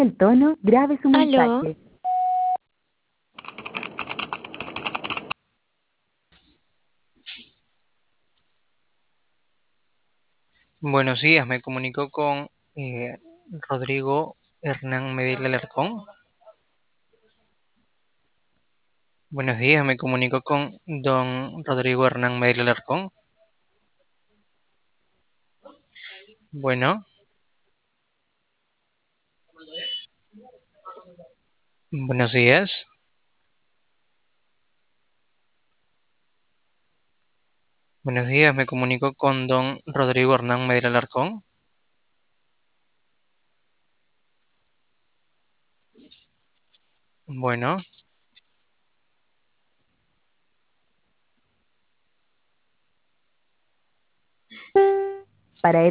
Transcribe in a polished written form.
El tono, grabe su Aló, mensaje. Buenos días, me comunico con Rodrigo Hernán Medina Alarcón. Buenos días, me comunico con don Rodrigo Hernán Medina Alarcón. Bueno, buenos días. Buenos días, me comunico con don Rodrigo Hernán Medina Alarcón. Bueno, Para